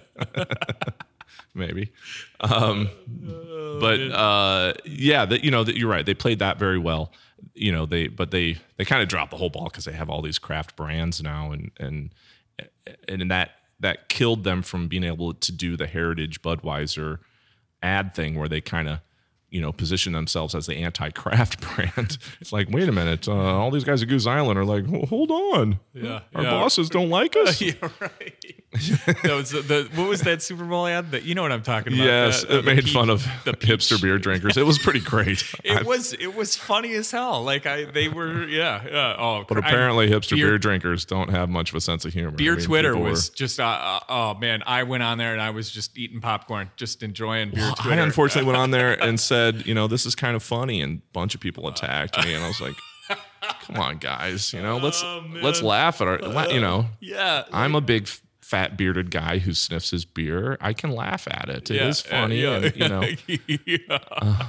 Maybe. Um, but uh, yeah, that you know that you're right. They played that very well. You know, they but they they kind of dropped the whole ball because they have all these craft brands now, and and and that that killed them from being able to do the heritage Budweiser ad thing where they kind of, you know, position themselves as the anti-craft brand. It's like, wait a minute, uh, all these guys at Goose Island are like, "Well, hold on, Yeah, our yeah. bosses don't like us. Yeah, right. That was the, the what was that Super Bowl ad? That you know what I'm talking about? Yes, The- it the made peach- fun of the hipster peach. beer drinkers. It was pretty great. It I- was it was funny as hell. Like I they were yeah yeah oh but I- apparently, hipster beer- beer, drinkers don't have much of a sense of humor. Beer I mean, Twitter people was just uh, uh, oh man, I went on there and I was just eating popcorn, just enjoying beer were- Twitter. I unfortunately went on there and said, you know, this is kind of funny, and a bunch of people attacked me, and I was like, come on, guys, you know, let's Oh, man. let's laugh at our, la- you know, yeah, I'm a big f- fat bearded guy who sniffs his beer. I can laugh at it. It is yeah, funny, yeah, and you know, yeah,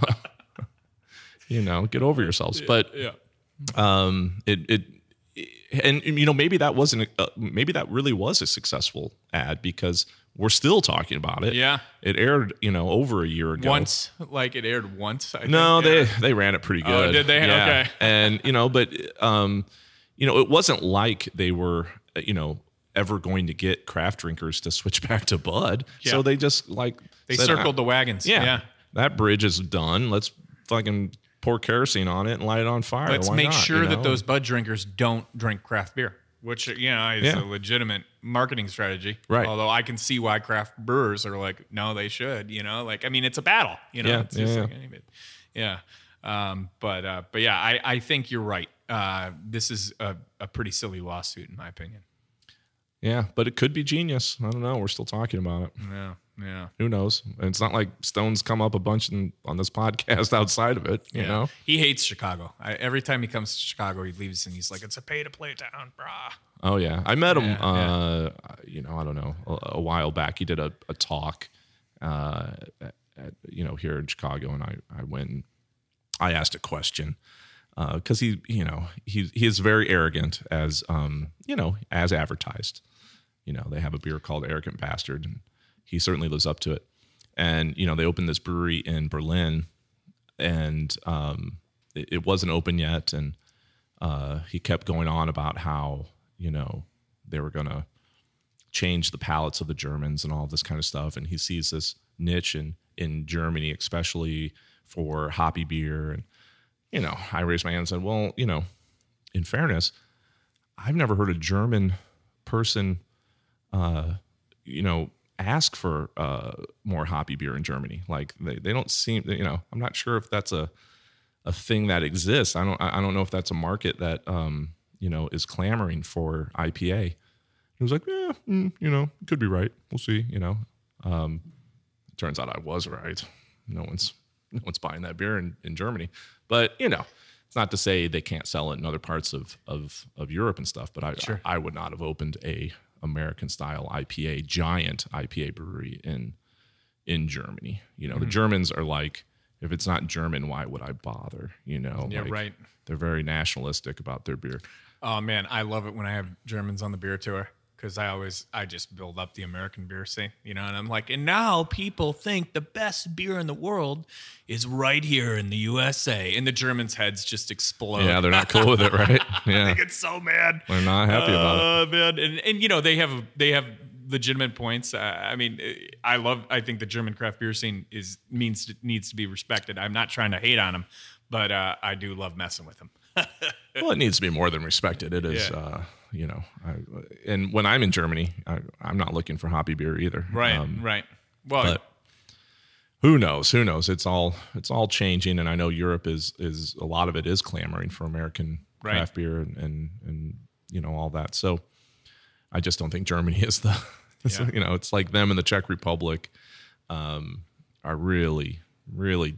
you know, get over yourselves. But yeah. um it it and you know maybe that wasn't uh, maybe that really was a successful ad because we're still talking about it. Yeah. It aired, you know, over a year ago. Once, like it aired once. I No, think. Yeah. they they ran it pretty Oh, good. did they? Yeah. Okay. And you know, but um you know, it wasn't like they were, uh, you know, ever going to get craft drinkers to switch back to Bud. Yeah. So they just like They said, circled "Ah, the wagons. yeah, yeah. that bridge is done. Let's fucking pour kerosene on it and light it on fire. Let's Why make not, sure you that know? those Bud drinkers don't drink craft beer, which you know is Yeah. a legitimate marketing strategy. Right. Although I can see why craft brewers are like, no, they should. You know, like I mean, it's a battle. You know, Yeah, it's just yeah, like anybody. Yeah. Um, but uh, but yeah, I, I think you're right. Uh, this is a, a pretty silly lawsuit, in my opinion. Yeah, but it could be genius. I don't know. We're still talking about it. Yeah. Yeah. Who knows? And it's not like Stone's come up a bunch in, on this podcast outside of it, you Yeah. know? He hates Chicago. I, every time he comes to Chicago, he leaves and he's like, it's a pay to play town, brah. Oh, yeah. I met him, Yeah, uh, you know, I don't know, a, a while back. He did a, a talk, uh, at, at, you know, here in Chicago, and I, I went and I asked a question because he, you know, he, he is very arrogant as, um, you know, as advertised. You know, they have a beer called Arrogant Bastard, and he certainly lives up to it. And you know, they opened this brewery in Berlin, and um, it, it wasn't open yet, and uh, he kept going on about how you know they were going to change the palates of the Germans and all this kind of stuff. And he sees this niche in in Germany, especially for hoppy beer. And you know, I raised my hand and said, well, you know, in fairness, I've never heard a German person, uh, you know, ask for uh, more hoppy beer in Germany. Like they, they don't seem, you know, I'm not sure if that's a a thing that exists. I don't I don't know if that's a market that um, you know, is clamoring for I P A. He was like, yeah, mm, you know, could be right. We'll see. You know, um, it turns out I was right. No one's no one's buying that beer in, in Germany, but you know. It's not to say they can't sell it in other parts of of, of Europe and stuff, but I, Sure. I I would not have opened a American style I P A, giant I P A brewery in in Germany. You know, mm-hmm. the Germans are like, if it's not German, why would I bother? You know, Yeah, like, right. They're very nationalistic about their beer. Oh man, I love it when I have Germans on the beer tour, because I always I just build up the American beer scene, you know, and I'm like, and now people think the best beer in the world is right here in the U S A, and the Germans' heads just explode. Yeah, they're not cool with it, right? Yeah, they get so mad. They're not happy about it. Oh man, and and you know they have they have legitimate points. Uh, I mean, I love. I think the German craft beer scene is means to, needs to be respected. I'm not trying to hate on them, but uh, I do love messing with them. Well, it needs to be more than respected. It is, yeah. uh, you know, I, and when I'm in Germany, I, I'm not looking for hoppy beer either. Right, um, right. Well, but who knows? Who knows? It's all it's all changing, and I know Europe is is a lot of it is clamoring for American right. craft beer and, and and you know all that. So I just don't think Germany is the, yeah. you know, it's like them and the Czech Republic um, are really, really.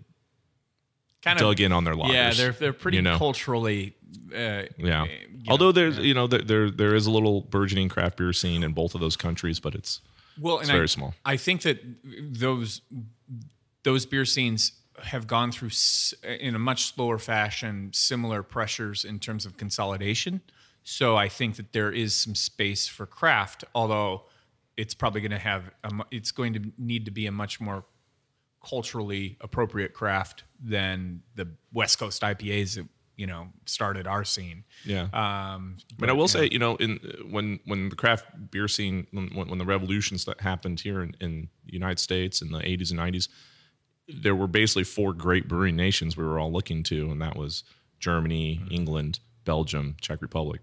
Kind dug of, in on their lagers. Yeah, they're they're pretty you know? culturally. Uh, yeah, although know, there's yeah. you know there, there there is a little burgeoning craft beer scene in both of those countries, but it's well, it's and very I, small. I think that those those beer scenes have gone through in a much slower fashion similar pressures in terms of consolidation. So I think that there is some space for craft, although it's probably going to have a, it's going to need to be a much more culturally appropriate craft than the West Coast I P As that, you know, started our scene. Yeah. Um, but, but I will you say, know, you know, in when when the craft beer scene, when, when the revolutions that happened here in, in the United States in the eighties and nineties, there were basically four great brewing nations we were all looking to, and that was Germany, mm-hmm. England, Belgium, Czech Republic.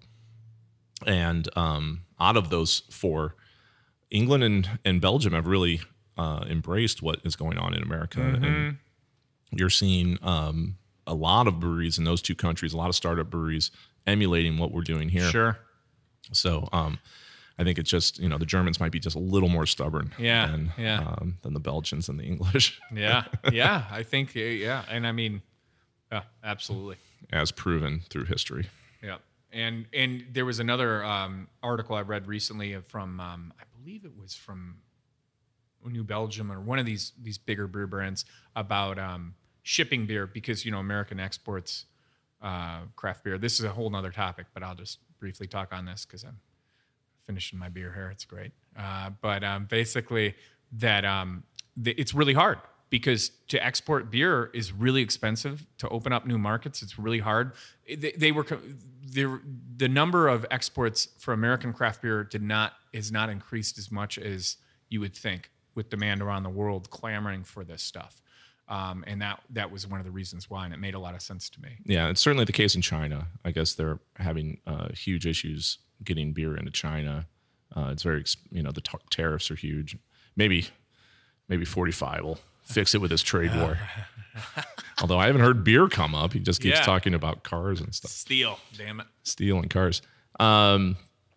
And um, out of those four, England and, and Belgium have really Uh, embraced what is going on in America, mm-hmm. and you're seeing um, a lot of breweries in those two countries, a lot of startup breweries emulating what we're doing here. Sure. So um, I think it's just, you know, the Germans might be just a little more stubborn yeah, than, yeah. Um, than the Belgians and the English. yeah, yeah, I think, yeah, and I mean, yeah, absolutely. As proven through history. Yeah, and and there was another um, article I read recently from, um, I believe it was from New Belgium or one of these these bigger beer brands about um, shipping beer, because, you know, American exports uh, craft beer. This is a whole nother topic, but I'll just briefly talk on this because I'm finishing my beer here. It's great. Uh, but um, basically that um, th- it's really hard, because to export beer is really expensive. To open up new markets, it's really hard. They, they were the the number of exports for American craft beer did not is not increased as much as you would think, with demand around the world clamoring for this stuff. Um, and that that was one of the reasons why, and it made a lot of sense to me. Yeah, it's certainly the case in China. I guess they're having uh, huge issues getting beer into China. Uh, it's very, you know, the t- tariffs are huge. Maybe maybe forty-five will fix it with his trade war. Although I haven't heard beer come up. He just keeps yeah. talking about cars and stuff. Steel, damn it. Steel and cars. Um,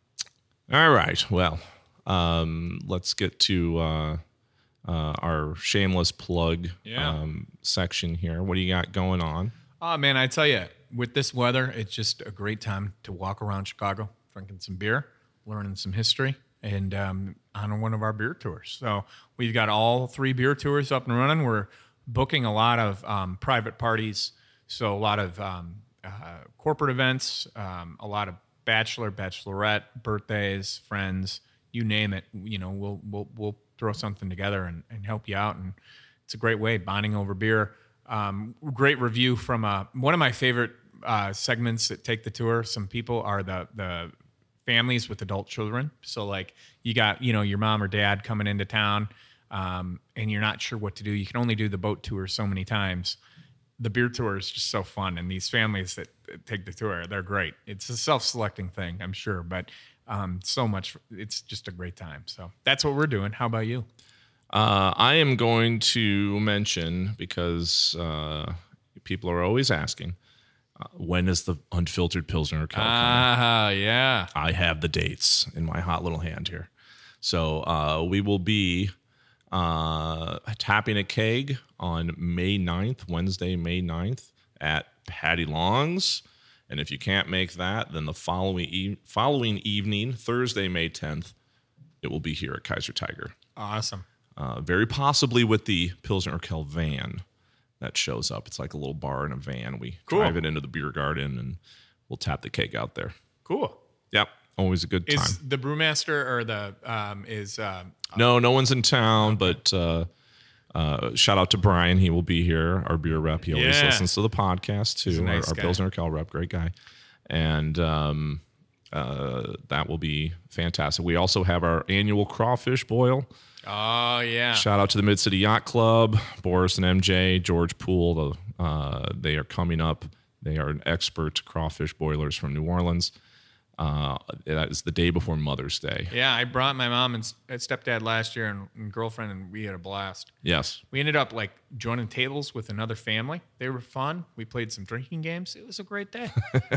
all right, well... Um, let's get to uh, uh, our shameless plug yeah. um, section here. What do you got going on? Oh, man, I tell you, with this weather, it's just a great time to walk around Chicago, drinking some beer, learning some history, and um, on one of our beer tours. So we've got all three beer tours up and running. We're booking a lot of um, private parties, so a lot of um, uh, corporate events, um, a lot of bachelor, bachelorette, birthdays, friends, you name it. You know, we'll we'll we'll throw something together and, and help you out. And it's a great way, bonding over beer. Um, great review from uh, one of my favorite uh, segments that take the tour. Some people are the the families with adult children. So like you got, you know, your mom or dad coming into town um, and you're not sure what to do. You can only do the boat tour so many times. The beer tour is just so fun. And these families that, that take the tour, they're great. It's a self-selecting thing, I'm sure, but um, so much, it's just a great time. So that's what we're doing. How about you? Uh, I am going to mention, because uh, people are always asking, Uh, when is the unfiltered Pilsner Urquell coming? Ah, yeah. I have the dates in my hot little hand here. So uh, we will be uh, tapping a keg on May ninth, Wednesday, May ninth at Patty Long's. And if you can't make that, then the following e- following evening, Thursday, May tenth, it will be here at Kaiser Tiger. Awesome. Uh, very possibly with the Pilsner Urquell van that shows up. It's like a little bar in a van. We Cool. drive it into the beer garden and we'll tap the keg out there. Cool. Yep. Always a good time. Is the brewmaster or the, um, is, um, No, no one's in town, but uh, uh, shout out to Brian. He will be here, our beer rep. He always Yeah. listens to the podcast too. He's a nice our our guy. Pilsner Urquell rep, great guy. And um, uh, that will be fantastic. We also have our annual crawfish boil. oh, yeah. Shout out to the Mid City Yacht Club, Boris and M J, George Poole. The, uh, they are coming up. They are an expert crawfish boilers from New Orleans. Uh, that is the day before Mother's Day. Yeah, I brought my mom and s- and stepdad last year and, and girlfriend, and we had a blast. Yes. We ended up like joining tables with another family. They were fun. We played some drinking games. It was a great day.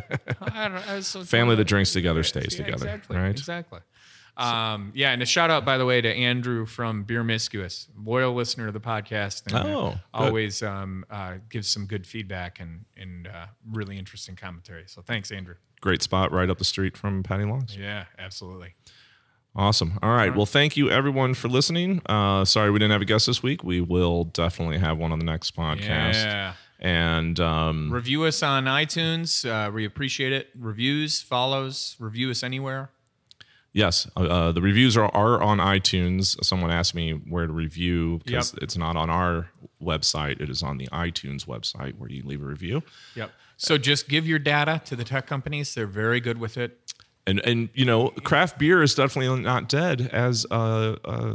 I don't, I was so Family that drinks together stays Yeah, together, exactly, right? Exactly. Um, yeah, and a shout out, by the way, to Andrew from Beer Miscuous, loyal listener of the podcast. And, uh, Oh, good. always um, uh, gives some good feedback and and uh, really interesting commentary. So thanks, Andrew. Great spot right up the street from Patty Long's. Yeah, absolutely. Awesome. All right. Well, thank you everyone for listening. Uh, sorry we didn't have a guest this week. We will definitely have one on the next podcast. Yeah. And um, Review us on iTunes. Uh, we appreciate it. Reviews, follows, review us anywhere. yes, uh, uh, the reviews are, are on iTunes. Someone asked me where to review because Yep. it's not on our website. It is on the iTunes website where you leave a review. Yep. So just give your data to the tech companies. They're very good with it. And and you know, craft beer is definitely not dead. As uh, uh,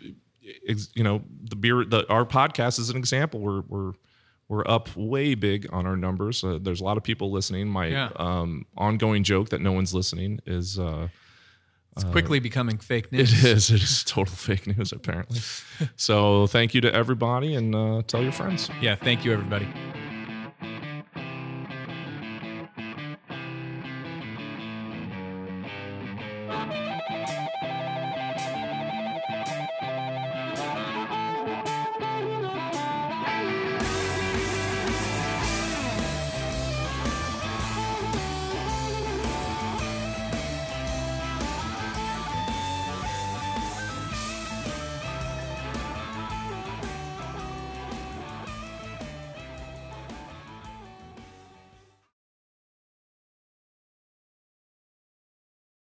ex, you know, the beer, the our podcast is an example. We're we're we're up way big on our numbers. Uh, there's a lot of people listening. My Yeah. um, ongoing joke that no one's listening is uh, It's quickly becoming fake news. it is it is total fake news apparently. So thank you to everybody, and uh, tell your friends. Yeah. Thank you, everybody.